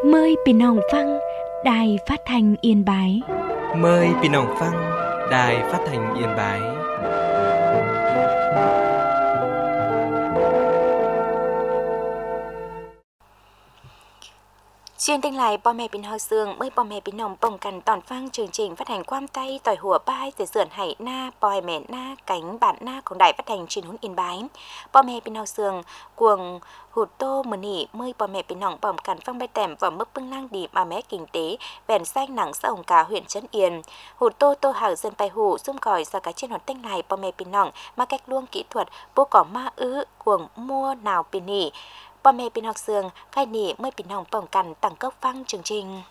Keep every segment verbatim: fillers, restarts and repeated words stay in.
Mờiพี่น้องฟัง Đài Phát thanh Yên Bái. Mời พี่น้องฟัง Đài Phát thanh Yên Bái. Chuyên tinh lại bò mẹ bình hào xương mới bò mẹ bình nồng bồng cần toàn phang chương trình phát hành quam tay tỏi hùa bai từ sườn hải na bòi mẹ na cánh bản naของđài phát hành truyền huấn Yên Bái bò mẹ bình hào xương cuồng hụt tô mờ nỉ mới bò mẹ bình nồng bồng cần phang bay tèm và mức bưng lang đi mà mẹ kinh tế vẹn xanh nặng xã hồng cả huyện Trấn Yên hụt tô tô hào dân bay hủ xung còi ra cả trên hoạt tinh lại bò mẹ bình nồng mà cách luông kỹ thuật bố cỏ ma ứ cuồng mua nào bình nỉ bò mẹ bình học sương khai nỉ mới bình hồng bồng cần tăng cốc phăng chương trình.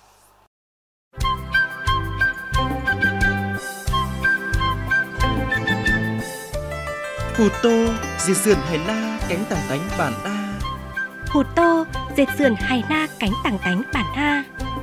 Hụt tô diệt sườn hải na cánh tàng tánh bản đa. Hụt tô diệt sườn hải na cánh tàng tánh bản ha.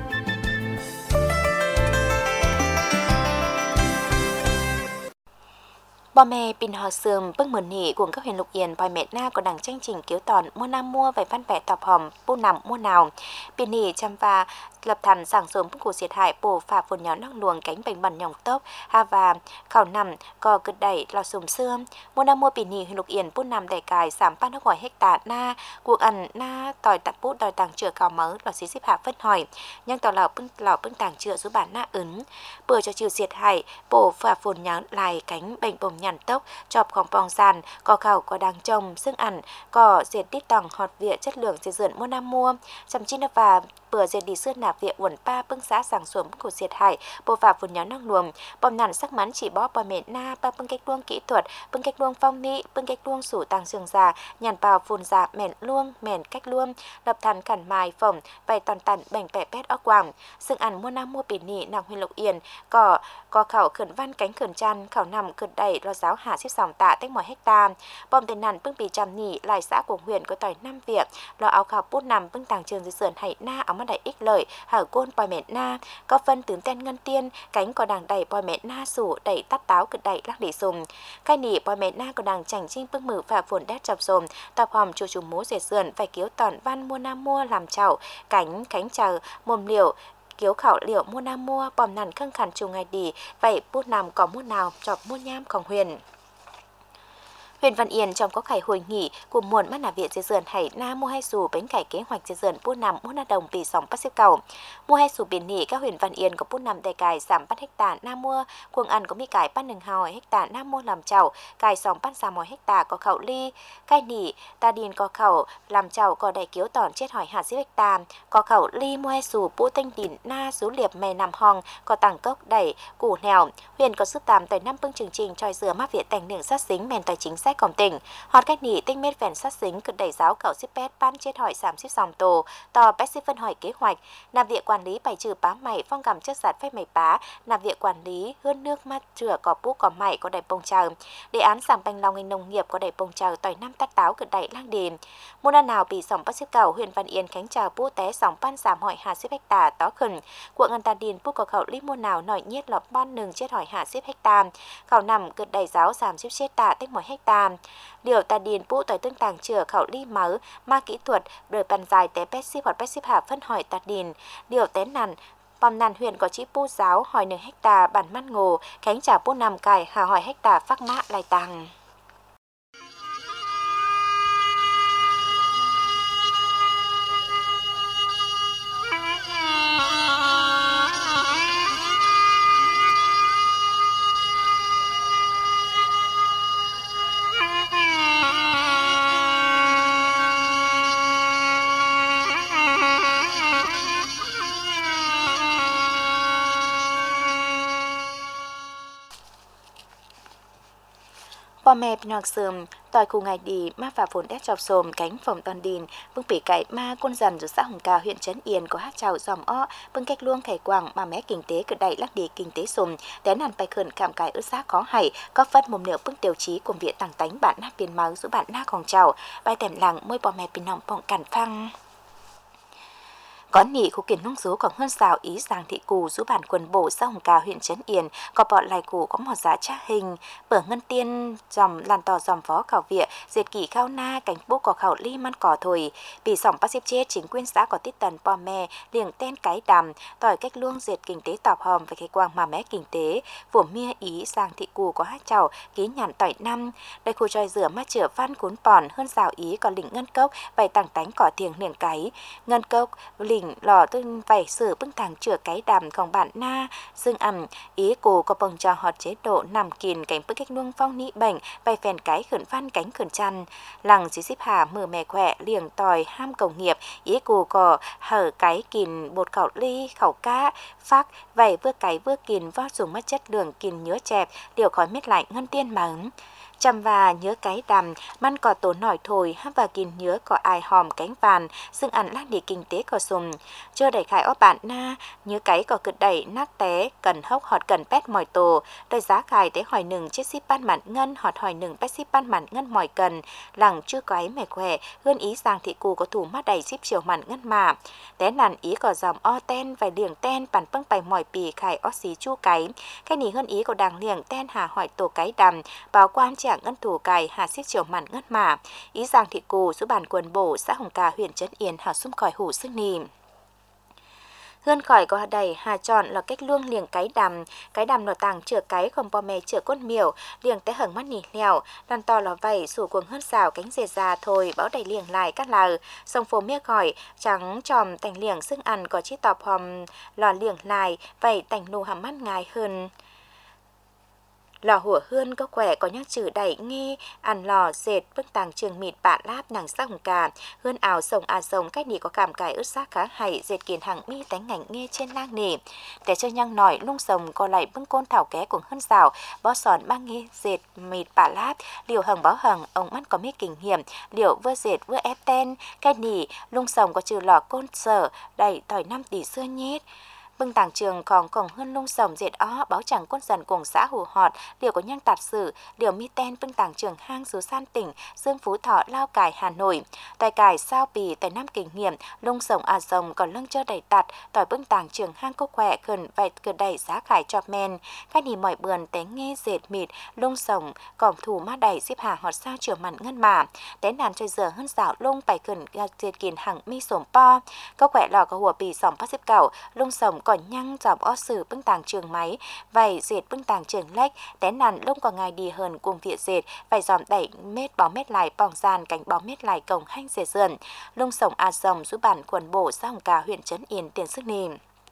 Bò mẹ bình họ sườn bưng mờn nỉ cùng các huyện Lục Yên bòi mẹ na có đằng chương trình kiếu tòn mua nam mua vài văn vẻ tọp hòm bu nằm mua nào bình nỉ chăm và lập thành sảng sớm bưng của diệt hại bổ phà phồn nháo nóc luồng cánh bành bẩn nhỏng tốc ha và khảo nằm cò cực đẩy lò sùm xưa mua nam mua bình nỉ huyện Lục Yên bu nằm đẩy cài sám pan nước ngoài hecta na cuộc ăn na tỏi tạt bút đòi tàng chữa cào mớ lò xí xíp hạ phân hỏi nhưng tỏ lò bưng lò bưng tàng chữa số bản na ứng bữa cho chiều diệt hại bổ phà phồn nháo lại cánh bành bồng nhằn tốc chọcของปองsàn có khảo có đang trồng xương ăn có diệt đít tòng hot vỉa chất lượng diệt dượn mua nam mua chăm chín và bữa diệt đi xương nạp vỉa uẩn pa bưng xã sàng xuống của diệt hại bộ phà phun nháo năng luồng bom nản sắc mắn chỉ bó bò mẹ na ba bưng cách luông kỹ thuật bưng cách luông phong mỹ bưng cách luông sủ tàng xương già nhàn bào phun già mèn luông mèn cách luông lập thành cẩn mài phồng bày toàn tần bành bẻ pét óc quảng xương ăn mua nam mua bỉ nỉ nàng huyện Lục Yên có có khảo khẩn văn cánh khẩn chăn khảo nằm khẩn đẩy lo giáo hạ xếp sòng tạ tách mọi hecta bom tên nản bưng bì trầm nỉ lại xã của huyện có tỏi năm việc lo áo khảo bút nằm bưng tàng trường dưới sườn hải na áo mắt đại ích lợi hở côn bòi mẹ na có phân tướng tên ngân tiên cánh có đằng đẩy bòi mẹ na sủ đẩy tắt táo cực đẩy lắc đỉ sùng khai nỉ bòi mẹ na có đằng chảnh chinh bưng mử và phồn đét chọc sồm tập hòm chủ chủ mố dệt sườn phải kiếu tòn văn mua nam mua làm chảo cánh cánh chờ mồm liều kiếu khảo liệu mua nam mua bòm nằn khăng khẳng trù ngày đi vậy bút nằm có mua nào chọc mua nhamของhuyền huyện Văn Yên trong có khải hội nghị của muôn mắt nà viện dây dườn hải na mua hai sủ bánh cải kế hoạch dây dườn bút nằm mua na đồng bị sóng bắt xếp cầu mua hai sủ biển nỉ các huyện Văn Yên có bút nằm đầy cải giảm bắt hecta na mua cuồng ăn có mi cải bắt nừng hào hecta na mua làm chảo cải sóng bắt giảm mỏi hecta có khẩu ly cải nỉ ta điền có khẩu làm chảo có đầy kiếu tòn chết hỏi hạt xếp hecta có khẩu ly mua hai sủ bút tinh đỉn na số liệp mè nằm hong có tảng cốc đẩy củ nèo huyện có sức tàm tới năm bưng chương trình tròi dừa mắc viện tành đường sát xính mèn tài chính sách cổng tỉnh hot cách nỉ tinh mết vẹn sát xính cực đẩy giáo cậu xếp pet ban chết hỏi giảm xếp sòng tổ tò pet xếp phân hỏi kế hoạch nạp viện quản lý bài trừ bá mày phong cầm chất giặt phép mày bá nạp viện quản lý hơn nước mắt rửa có bút có mày có đầy bông chờ đề án giảm bành lòng ngành nông nghiệp có đầy bông chờ tỏi năm tát táo cực đẩy lang đền môn ăn nào bị sòng bắt xếp cầu huyện Văn Yên khánh trà bút té sòng ban giảm hỏi hạ xếp hecta tó khẩn của ngân ta điền bút có khẩu lý môn nào nổi nhiết lọt bon nừng chết hỏi hạ xếp hecta khẩu nằm cực đẩy giáo giảm xếp chết tạ tích mỗi hecta điều ta điền bút tỏi tương tàng chữa khẩu ly máu ma kỹ thuật đời bàn dài té pet xếp hoặc pet xếp hạ phân hỏi ta điền điều té nằn bom nằn huyện có chỉ bút giáo hỏi nửa hecta bản măn ngồ khánh trả bút nằm cài hà hỏi hecta phác mã lai tàng bò mẹ nọc sườn tỏi khu ngày đi ma và phồn đét chọc sồm cánh phòng toàn đìn bưng bỉ cải ma quân dần rồi xã hồng ca huyện Trấn Yên có hát chào dòm o bưng cách luông khải quảng mà mé kinh tế cực đẩy lắc đi kinh tế sùm té nàn bài khẩn cảm cải ướt xác khó hay có phân mồm liệu bưng tiêu chí cùng viện tàng tánh bản na biên máu giữa bản na còn chào bài tèm làng môi bò mẹ bình nòng bọng cản phăng Có nỉ khu kiến nông số còn hơn xào ý Giang Thị Cù rú bản quần bổ xã Hồng Cà huyện Trấn Yên có bọn lại cù có một giá trá hình bờ ngân tiên dòng làn tò dòng phó khảo viện diệt kỷ khao na cánh bố có khảo ly man cỏ thổi bị sòng bác xếp chết chính quyền xã có tít tần po me liền tên cái đầm tỏi cách luông diệt kinh tế tọp hòm và cái quang mà mé kinh tế của mia ý Giang Thị Cù có hai chầu ký nhàn tỏi năm đây khu tròi rửa mắt chữa văn cuốn pòn hơn xào ý có lĩnh ngân cốc vài tảng tánh cỏ thiềng liền cái ngân cốc lĩnh lò tôi vảy sử bưng thẳng chữa cái đầmของbản na dương ẩm ý cô có bồng cho họ chế độ nằm kìn cánh bức cách luông phong nị bệnh vài phèn cái khẩn văn cánh khẩn chăn lằng dí xếp hà mở mè khỏe liềng tòi ham cầu nghiệp ý cô có hở cái kìn bột khẩu ly khẩu cá phác vảy vừa cái vừa kìn vót dùng mất chất lượng kìn nhớ chẹp điều khói mết lại ngân tiên mắng chăm và nhớ cái đầm man cỏ tổ nổi thổi hát và kìn nhớ có ai hòm cánh vàn xương ăn lát địa kinh tế có sùng chưa đẩy khải ó bạn na nhớ cái có cực đẩy nát té cần hốc họt cần pét mỏi tổ đời giá khải tế hỏi nừng chết ship ban mặn ngân họt hỏi nừng pét ship ban mặn ngân mỏi cần lằng chưa cái mẻ khỏe hơn ý Giang Thị Cù có thủ mắt đầy ship chiều mặn ngân mà té nàn ý có dòng o ten vài liềng ten bản băng bày mỏi pì khải ó xí chu cái cái ní hơn ý có đàng liềng ten hà hỏi tổ cái đầm báo quan chẳng ngân thủ cài hà xiết chiều mặn ngất mà ý Giang Thị Cù giúp bản quần bổ xã Hồng Cà huyện Trấn Yên hảo xung khỏi hủ sức nì hơn khỏi có đầy hà chọn là cách luông liềng cái đầm cái đầm nó tàng chữa cái không bò mè chữa cốt miểu liềng té hởng mắt nỉ lèo đàn to là vảy sủ cuồng hơn xào cánh dệt già thôi báo đầy liềng lại cắt lờ sông phố mía khỏi trắng tròm tành liềng xương ăn có chi tọp hòm lò liềng lại vảy tành nụ hàm mắt ngài hơn lò hủa hơn có khỏe có nhắc chữ đẩy nghe ăn lò dệt bức tàng trường mịt bạn láp nàng sắc Hồng Cà hơn ảo sồng à sồng cách nỉ có cảm cải ướt xác khá hay dệt kiền hàng mi tánh ngành nghe trên lang nỉ để chơi nhăng nổi lung sồng có lại bưng côn thảo ké cùng hơn xào bó sòn mang nghe dệt mịt bạn láp liều hằng báo hằng ông mắt có mấy kinh nghiệm liều vừa dệt vừa ép ten cái nỉ lung sồng có trừ lò côn sở đầy tỏi năm tỷ xưa nhét bưng tàng trường còn cổng hơn lung sồng dệt ó báo chẳng quân dần cùng xã hù họt điều có nhang tạt sử điều mi ten bưng tàng trường hang số san tỉnh Dương Phú Thọ Lao Cải Hà Nội tài cải sao bì tài năm kinh nghiệm lung sồng à sồng còn lưng chơ đầy tạt tỏi bưng tàng trường hang cô khỏe khẩn vạch cửa đầy giá khải chọp men khách nỉ mọi bườn té nghe dệt mịt lung sồng cổng thủ má đầy xếp hà họt sao chiều mặn ngân mà té nàn chơi giờ hơn xảo lung bài khẩn dệt kiền hằng mi sổm po câu khỏe lò có hùa bì sỏm phát xếp cẩu lung sồng còn nhăng dọc ó sử bưng tàng trường máy vảy dệt bưng tàng trường lách té nàn lông còn ngài đi hơn cùng viện dệt vảy dòm đẩy mét bó mét lại bỏng gian cánh bó mét lại cổng hanh dệt dườn lung sồng a sồng giúp bản quần bổ xã Hồng Cà huyện Trấn Yên tiền sức nìm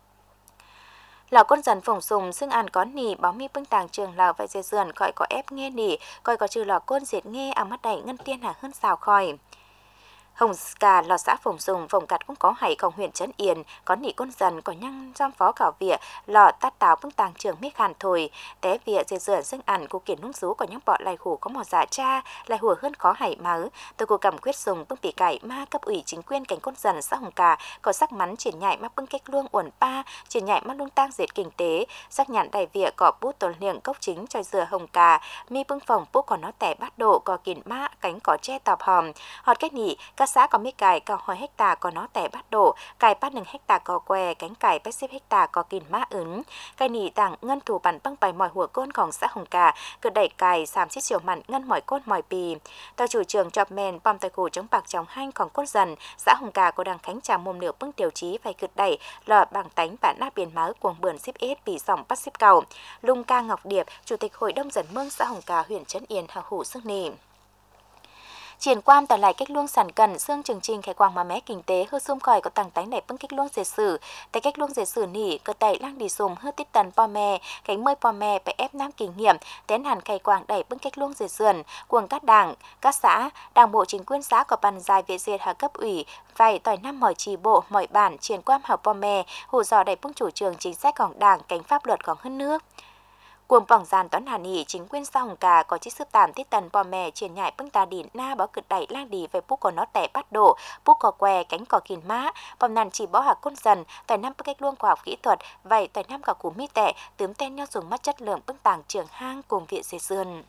lò con dần phồng sùng xương ăn có nỉ bó mi bưng tàng trường lò vảy dệt dườn gọi có ép nghe nỉ coi có trừ lò côn dệt nghe à mắt đẩy ngân tiên hà hơn xào khỏi Hồng Cà lò xã Phùng Sùng vùng cắt cũng có hảiของhuyện Trấn Yên có nỉ con dần có nhăng trong phó khảo viện lò tát táo bưng tàng trường mít khàn thổi té viện dệt dườn xương ăn của kiển nung sú có nhăng bọ lại hủ có mỏ giả cha lại hùa hơn khó hải máu tôi cô cầm quyết dùng bưng bị cải ma cấp ủy chính quyền cảnh con dần xã Hồng Cà có sắc mắn triển nhại mắc bưng cách luông uẩn pa triển nhại mắc luông tang dệt kinh tế sắc nhạn đại viện có bút tồn liệng cốc chính cho dừa Hồng Cà mi bưng phòng bút có nó tẻ bát độ có kiển ma cánh có che tọp hòm họt cách nỉ các xã có mi cải cao hỏi hecta có nó tẻ bát độ cải bát nừng hecta có què cánh cải bát xếp hecta có kìn má ứng cải nỉ tặng ngân thủ bản băng bài mỏi hùa cônของxã Hồng Cà cứ đẩy cải sàm chiếc chiều mặn ngân mỏi côn mỏi pì tàu chủ trường chọp men bom tài củ chống bạc chống hanhของcôn dần xã Hồng Cà có đằng khánh trà mồm nửa bưng tiểu trí phải cứ đẩy lò bằng tánh bản nát biển máu cuồng bươn xếp ết bị sòng bắt xếp cầu lung ca Ngọc Điệp chủ tịch hội đông dần mương xã Hồng Cà huyện Trấn Yên hào hủ sức nỉ triển quan tỏ lại cách luông sản cần xương trường trình khai quang mà mé kinh tế hư xung khỏi có tàng tánh này bưng cách luông dệt sử tại cách luông dệt sử nỉ cơ tẩy lang đi sùng hư tít tần po me cánh mơi po me phải ép nam kinh nghiệm tiến hàn khai quang đẩy bưng cách luông dệt sườn cuồng các đảng các xã đảng bộ chính quyền xã có bàn dài về dệt hạ cấp ủy vài tỏi năm mỏi trì bộ mỏi bản triển quan hảo po me hù dò đẩy bưng chủ trường chính sáchของđảng cánh pháp luậtของhơn nước cuồng bỏng giàn toán hàn hỉ chính quyền xã Hồng Cà có chiếc sức tạm tít tần bò mè triển nhại bưng tà đỉ na báo cực đẩy lang đi về bút có nó tẻ bắt độ bút có què cánh cỏ kìn má bom nàn chỉ bó hạc côn dần tại năm bức cách luông khoa học kỹ thuật vậy tại năm cả củ mi tẻ tướm tên nhau dùng mắt chất lượng bưng tàng trường hang cùng viện dệt dườn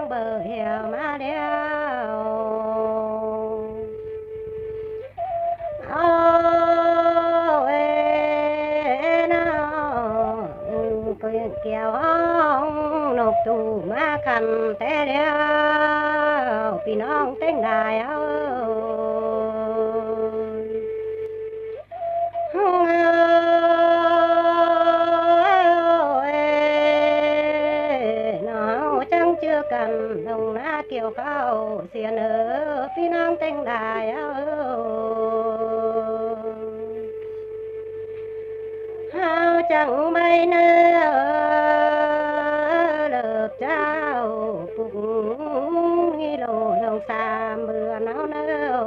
sang bờ hẻo mà đeo ôi nào cười kéo nộp tù mà khăn té đeo vìน้อง tên đài ơi nó chẳng chưa cần đồng na kiều khao xiên ở vìน้อง tên đài ơi hao chẳng bay nữa lợp trao cũng nghi lộ dòng xa mưa náo nữa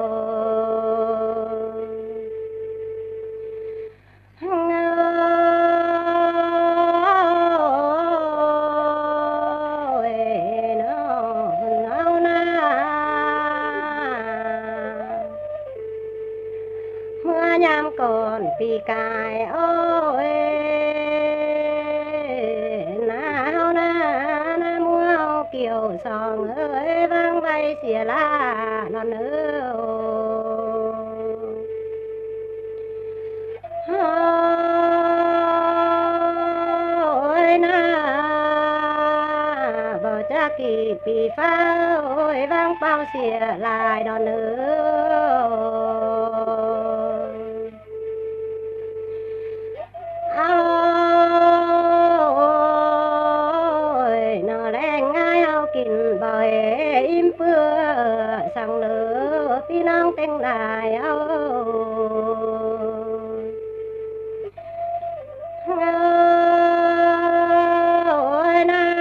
nhám còn pì cài ôi nào na na mua kiều sòng ơi vang vay xìa la non nữa ôi na vào cha kỳ pì phá ôi vang bao xìa lại non nữa ôi nó lên ngay ao kín bờ im mưa sang lửa phi nong tên đài ôi ôi na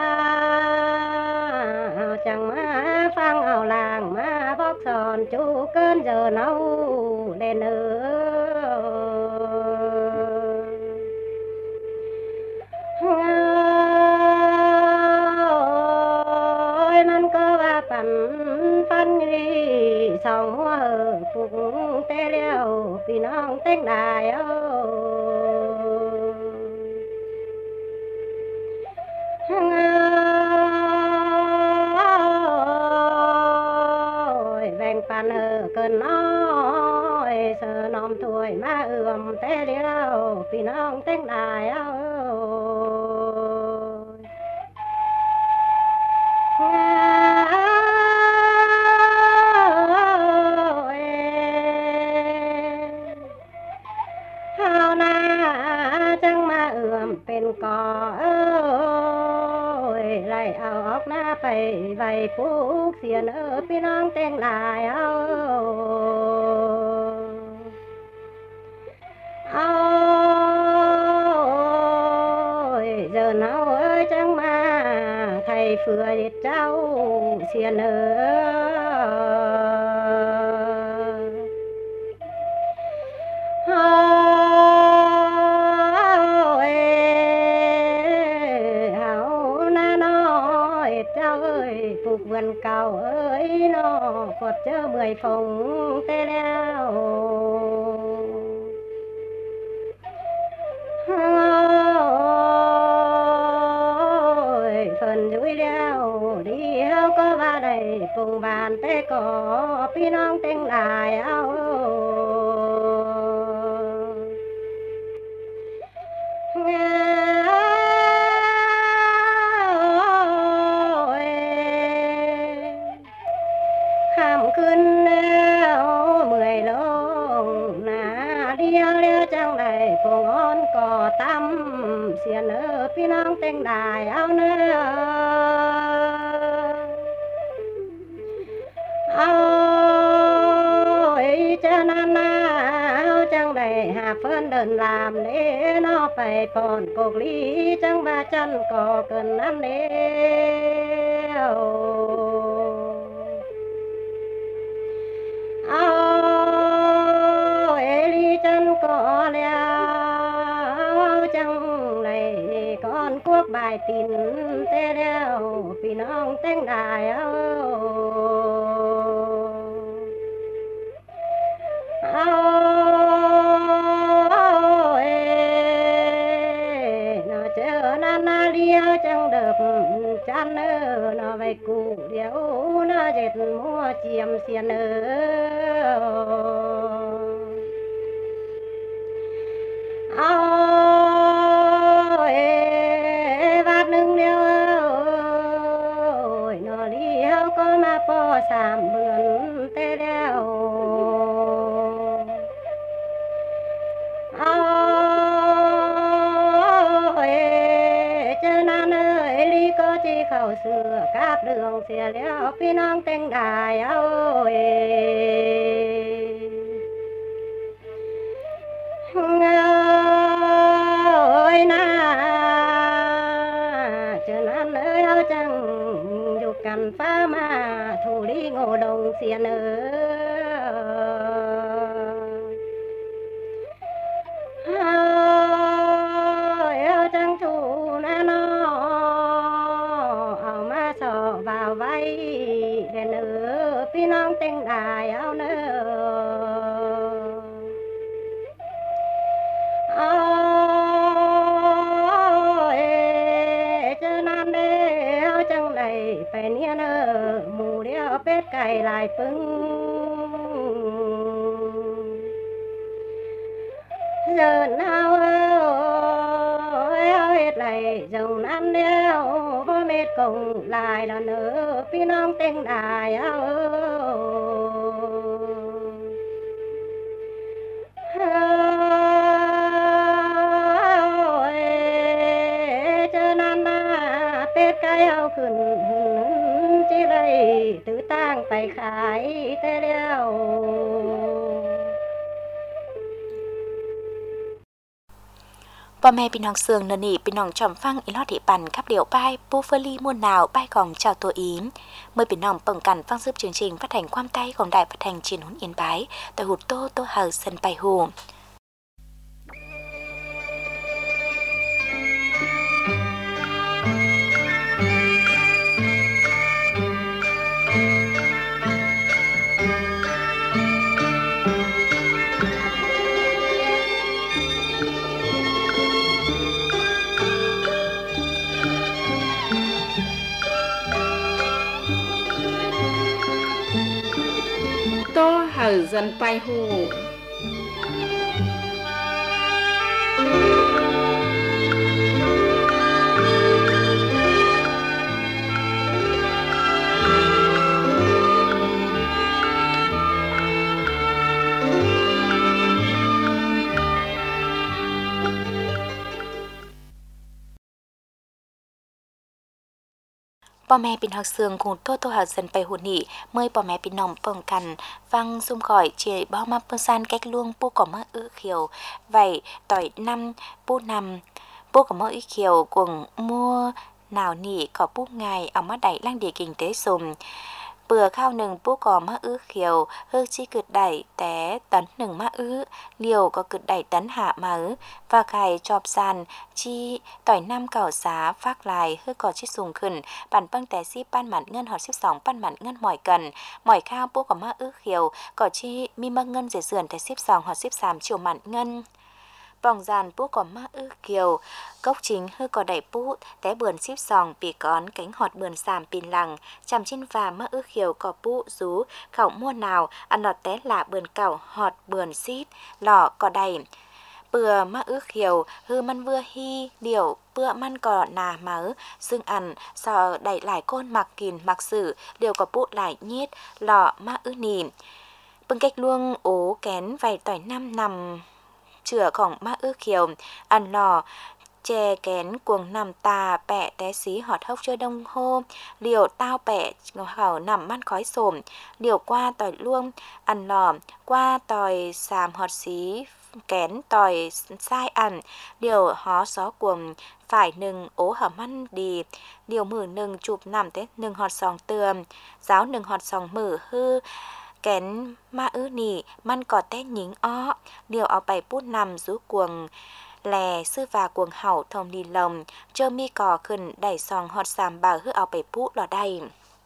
chẳng má phang ao làng má bóc sòn chú cơn giờ nấu lên nữa ôiมันก็ว่าปันปันรีสองหัวปุกเตเลี้ยวพี่น้องเต้งได้โอ้ยแบ่งปันเออเกินน้อยเสือนอมถ้วยมาเอื่อมเตเลี้ยวพี่น้องเต้งได้โอ้เป็นกอเอ้ยไล่เอาออกหน้าไปไว้ผูกเสียนเออพี่น้องเต้งลายเอาเอาgiờ nào ơi chẳng mà thầy phừa cháu xiên ơi phục vườn cầu ơi nó quật chớ mười phòng tê leo ôi phần dưới leo đi hao có ba đầy cùng bàn tê cóพี่น้องเต้งลายเอาขึ้นแล้วเมื่อยลงหน้าเดียวเลี้ยวจังได้พงอ้อนก่อตั้มเสียเนอพี่น้องเต้งได้เอาเนอเอาเจ้านานาเอาจังได้หาเฟินเดินลามเด้นอไปปอนกกลีจังบาจันก่อเกินนั้นเดียวเอาเอลีจันก็แล้วจังไรก่อนกวกบายตินเต้เดียวพี่น้องเต้งได้เอาเอาเอน่าเจอนานาเลียวจังเดิบจันเออน่าไปกู thủ liễu na dệt mua chiêm xiên ơ ôi vạt nương liễu ôi nó liễu có mà po sàm bươn tê liễu ôi chớ nan ơi ly có chi khẩu sửa cáp đường xìa liễu phi nong tên đài ôi ôi na chớ nan ơi áo chẳng dục cằn phá mà thủ lý ngô đồng xiên ơi áo chẳng chủ na nó áo mà sọ vào vai đèn ơi phi nong tên đài áo nơ ôi chớ nan đê áo chẳng này phải nia nơ mù đeo bết cày lại pưng giờ nào ơi áo hết lại dòng nan đeo vô mệt cùng lại là nơ phi nong tên đài áo ôi chớ nan na tết cái áo khẩn chỉ đây tự tang phải khải tê đeo พ่อแม่พี่น้องเสืองนนี่พี่น้องจอมฟังอีลอดที่ปั่นครับเดี๋ยวป้ายปูเฟอรี่มวนหนาวป้ายของชาวตัวอีมเมื่อพี่น้องเปิ่งกันฟังซึบchương trình phát hànhความใต้ของđài phát hành truyền huấn yên bái tại hụt tô tô hờ sân bài hồ tô hờ dân bay hồ พ่อแม่พี่น้องเสืองคงโตโตหาสันไปหุ่นนี่เมื่อพ่อแม่พี่น้องเปิ่งกันฟังซุ่มข่อยเจียบ้ามาเปิ้นซานแก๊กล่วงปู้ก่อมาอื้อเขียวไว้ต่อยนำปู้นำปู้ก่อมาอื้อเขียวกวงมัวหนาวนี่ขอปู้ไงเอามาได้ล่างเดียกิ่งเตะสมเปลือกข้าวหนึ่งปู้ก่อมาอื้อเขียวเฮือกชี้กึดได้แต่ตันหนึ่งมาอื้อเลี้ยวก็กึดได้ตันหามาอื้อฟ้าไข่จอบซันชี้ต่อยน้ำเก่าสาฟากลายเฮือกก่อชี้สูงขึ้นปั่นปั้งแต่ซี่ปั้นหมันเงินหอดสิบสองปั้นหมันเงินหมอยกันหมอยข้าวปู้ก่อมาอื้อเขียวก่อชี้มีมาเงินเสียเสื่อนแต่สิบสองหอดสิบสามเฉียวหมันเงินปองจานปู้ก่อมาอื้อเขียวกกchính hư có đẩy pú té bườn xíp sòng pì cón cánh họt bườn sàm pin lằng chằm trên và mơ ư khiều có pú rú khẩu mua nào ăn lọt té lạ bườn cẩu họt bườn xít lọ có đầy bừa mơ ư khiều hư man vừa hi điểu bữa man cò nà mớ xương ăn sò đẩy lại côn mặc kìn mặc sử điều có pú lại nhiết lọ mơ ư nìm bưng cách luông ố kén vài tỏi năm nằm chữaของmơ ư khiều ăn lò chè kén cuồng nằm tà bẹ té xí họt hốc chơi đông hô liều tao bẹ khẩu nằm man khói sồm liều qua tỏi luông ăn lò qua tỏi sàm họt xí kén tỏi sai ăn liều hó xó cuồng phải nừng ố hở man đi liều mử nừng chụp nằm té nừng họt sòng tườm giáo nừng họt sòng mử hư kén ma ư nỉ man cò té nhính ó liều ao bảy bút nằm rú cuồng lè sư và cuồng hậu thông đi lồng chơ mi cò khẩn đẩy sòng họt sàm bảo hư ao bảy bút lò đây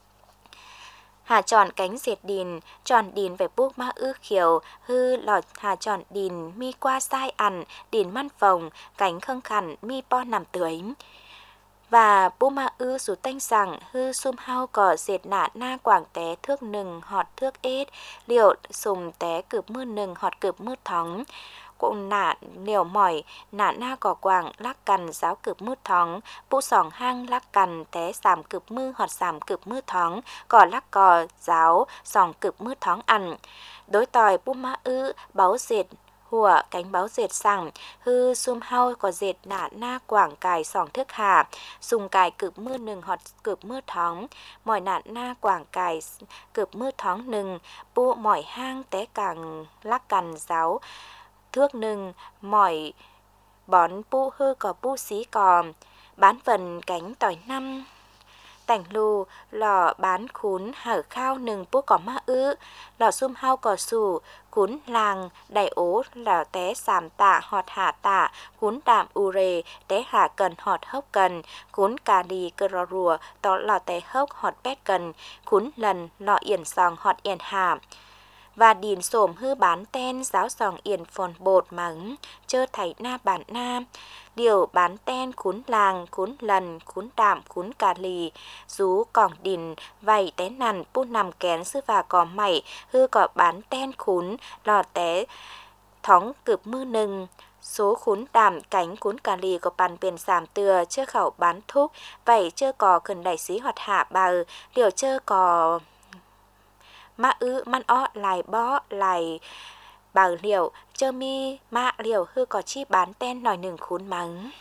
hà tròn cánh diệt đìn tròn đìn về bút ma ư khiều hư lọt hà tròn đìn mi qua sai ăn đìn man phồng cánh khâng khẩn mi po nằm tưới và bố ma ư sú tanh rằng hư sum hao cỏ dệt nạ na quảng té thước nừng họt thước ết liệu sùng té cướp mưa nừng họt cướp mưa thóng cũng nạ liều mỏi nạ na cỏ quảng lắc cằn giáo cướp mưa thóng bố sòng hang lắc cằn té sàm cướp mưa họt sàm cướp mưa thóng cỏ lắc cỏ giáo sòng cướp mưa thóng ăn đối tòi bố ma ư báo dệt hùa cánh báo dệt rằng hư sum hao có dệt nạ na quảng cài sòng thước hà dùng cài cướp mưa nừng họt cướp mưa thóng mỏi nạ na quảng cài cướp mưa thóng nừng bu mỏi hang té càng lắc cằn giáo thước nừng mỏi bón pu hư có pu xí cò bán vần cánh tỏi năm tảnh lù lò bán khún hở khao nừng pu có ma ư lò sum hao cò sù cún làng đại ố là té sàm tạ họt hạ tạ cún đạm u rề té hạ cần họt hốc cần cún cà đi cơ rò rùa tỏ lò té hốc họt pét cần cún lần lò yển sòng họt yển hạ và điền sổm hư bán ten giáo sòng yển phồn bột mắng chơ thảy na bản na điều bán ten cún làng cún lần cún đạm cún cà lì rú còng đìn vầy té nằn pu nằm kén sư và cò mày hư cò bán ten cún lò té thóng cướp mưa nừng số khún đàm cánh cún cà lì có bàn biển sàm từa chưa khẩu bán thúc vậy chưa cò cần đẩy xí hoạt hạ bờ điều chưa cò ma ư man ó lại bó lại bảo liệu chơ mi ma liệu hư có chi bán ten nòi nừng khún mắng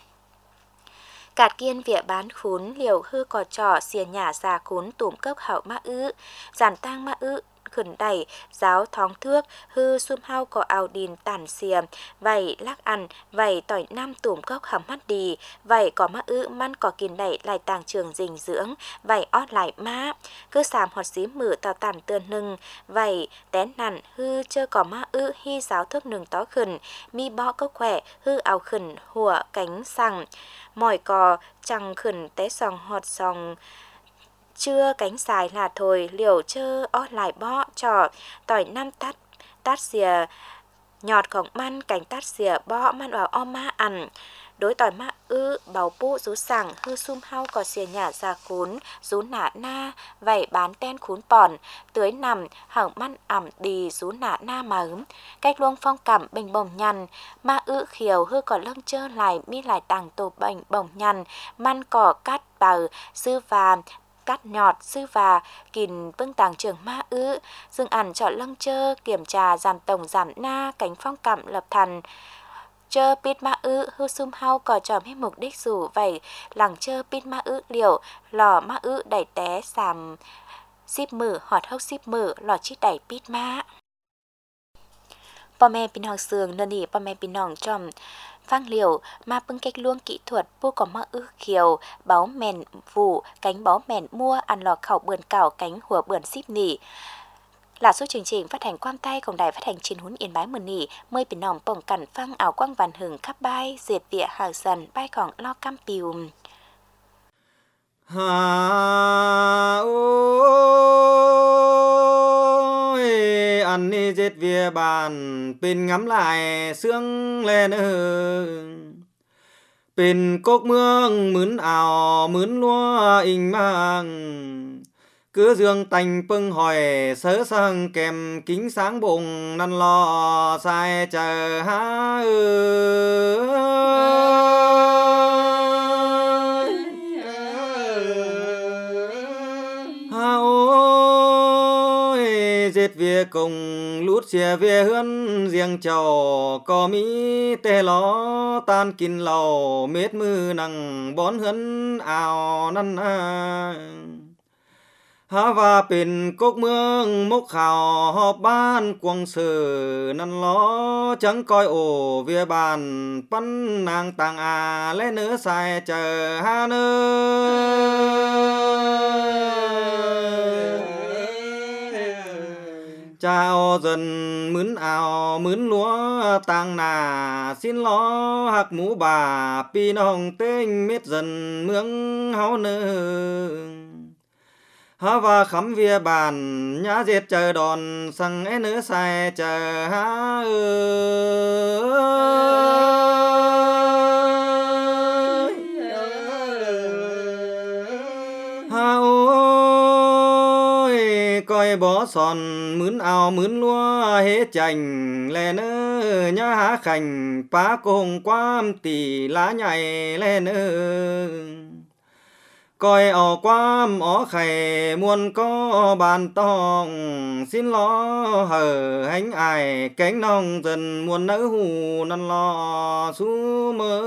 cạt kiên vỉa bán khún liều hư có trò xìa nhả già khún tủm cốc hậu ma ư giản tang ma ư khẩn đẩy giáo thóng thước hư sum hao có ảo đìn tản xìa vậy lắc ăn vậy tỏi nam tủm cốc hầm mắt đi vậy có ma ư man có kìn đẩy lại tàng trường dinh dưỡng vậy ót lại má cứ sàm họt xí mử tào tản tươn nừng vậy tén nặn hư chơ có ma ư hy giáo thước nừng tó khẩn mi bó cốc khỏe hư ảo khẩn hùa cánh sằng mỏi cò chẳng khẩn té sòng họt sòng chưa cánh xài là thôi liều chơ ó lại bó trò tỏi năm tát tát xìa nhọt khổng man cánh tát xìa bó man vào o ma ăn đối tỏi ma ư bảo pu rú sảng hư sum hao có xìa nhả ra khún rú nạ na vậy bán ten khún pòn tưới nằm hỏng man ẩm đi rú nạ na mà ướm cách luông phong cảm bình bồng nhằn ma ư khiều hư có lưng chơ lại mi lại tàng tổ bệnh bồng nhằn man cỏ cắt bờ sư và cắt nhọt sư và kìn bưng tàng trường ma ư dừng ẩn chọn lăng chơ kiểm tra giảm tổng giảm na cánh phong cảm lập thần chơ pít ma ư hư sum hao có tròm hết mục đích rủ vậy lằng chơ pít ma ư liều lò ma ư đẩy té sàm ship mử họt hốc ship mử lò chít đẩy pít ma bò mẹ pin hong sườn nân đi bò mẹ pin hong tròm phang liều mà bưng cách luông kỹ thuật bu có ma ư khiều báo mèn vụ cánh báo mèn mua ăn lò khẩu bườn cào cánh hùa bườn ship nỉ là số chương trình phát hành quang tayของđài phát hành trên Huấn Yên Bái Mường Nỉ mời bình nòng bổng cẩn phăng ảo quang vàn hừng khắp bay diệt vỉa hào dần bay còn lo cam piu hà ôi ăn đi diệt vỉa bàn pin ngắm lại sương lên ơ pin cốc mương mướn ảo mướn lúa in mang cứ dương tành pưng hỏi sớ sang kèm kính sáng bụng năn lo sai chờ há ha ôi dệt về cùng lút xìa về hươn riêng chầu có mỹ tê lo tan kín lầu mết mư nằng bón hươn ảo năn à há vàเป็นcốc mương mốc khảo họp ban quăng sử năn lo chẳng coi ổ vía bànปั้น nàng tàng à lẽ nữa sai chờ ha nơi chào dần mướn ảo mướn lúa tàng nà xin lo hạc mũ bà pi nòng tên mết dần mướng háo nương há và khắm vía bàn nhã dệt chờ đòn sang é nữa sai chờ há ơi coi bó sòn mướn ao mướn lúa hế chành lè nơ nhá há khành phá cùng quam tỷ lá nhảy lè nơ coi ở quam ó khầy muôn có bàn tòng xin lo hở hánh ai cánh nong dần muôn nỡ hù năn lo su mơ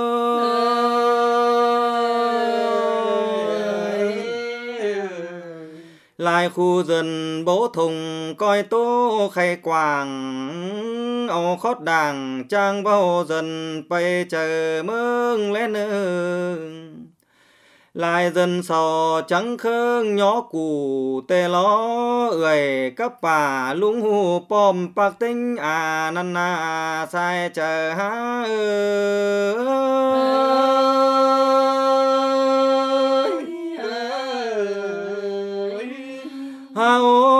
lại khu dần bố thùng coi tố khay quàng ô khót đàng trang bao dần bay chờ mương lên nơ lại dần sò trắng khương nhỏ củ tê ló ơi cấp bà lũng hù pom bạc tinh à năn na sai chờ há ha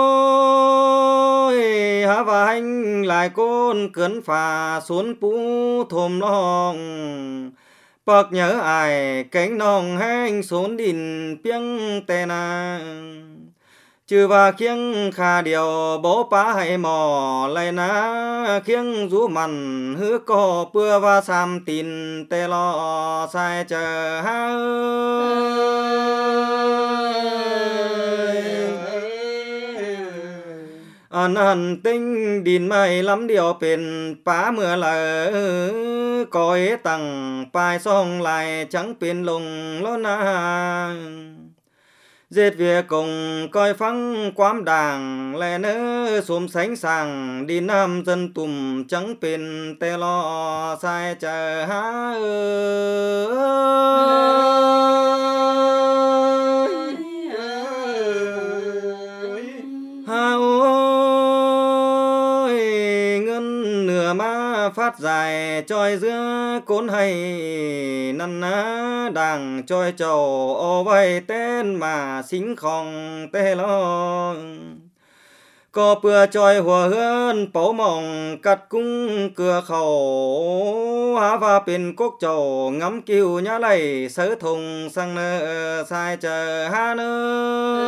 ôi ha và hành lại côn cấn phà xuống pú thồm lòng bậc nhớ ai cánh nòng hành xuống đìn piêng tè na trừ và khiêng khà điều bố bá hay mò lại na khiêng rú mặn hứa co bưa và sam tin tè lo sai chờ ha anh hẳn tinh đìn mây lắm điềuเป็นป้าเมื่อไหร่coi tặng bài song lại chẳngเป็นลงแล้วนะ dệt việc cùng coi phăng quám đàng lẽ nỡ xôm sánh sàng đi nam dân tùm chẳngเป็นtè lo sai chờ há ha ôi ngân nửa má phát dài trôi giữa cốn hay năn ná đàng trôi trầu ô bay tên mà xính khòng tê lo có bữa trôi hòa hương bổ mong cắt cung cửa khẩu há và bên cốc trầu ngắm kiều nhá lầy sớ thùng sang nơ sai chờ há nơ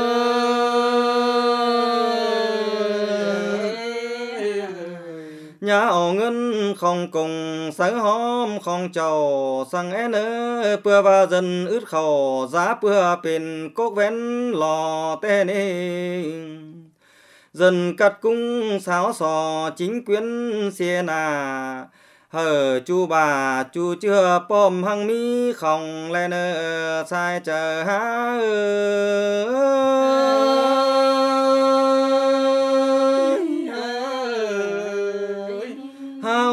nhà ổ ngân không cùng sớ hóm không trầu sang é nơ bữa và dần ướt khẩu giá bữa bên cốc vén lò tê nê dần cắt cung sáo sò chính quyến xia nà hở chu bà chu chưa pom hăng mi không lên nơ sai chờ há ha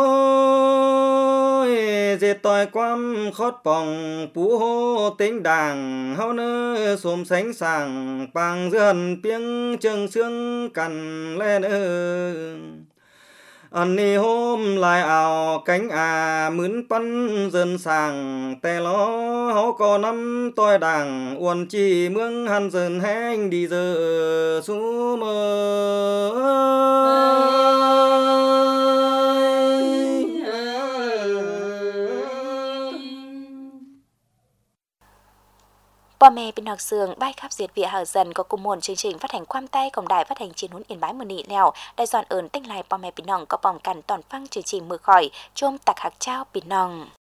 ôi dệt tỏi quam khót bòng pú hô tính đàng hao nơ xôm sánh sàng bằng dườn piêng trường xương cằn lên ơ anh đi hôm lại ảo cánh à mướn bắn dần sàng tè lo hó có năm tôi đàng uốn chi mương hắn dần hang đi giờ su mơ Bò mẹ bên học sường bay khắp diệt địa hở dần có cùng một chương trình phát hành quam tay cộng đài phát hành trên huấn yên bái mờ nị lèo đại dọn ơn tinh lại bò mẹ bên nòng có bỏng cằn toàn phăng chương trình mưa khỏi chôm tạc hạc trao bên nòng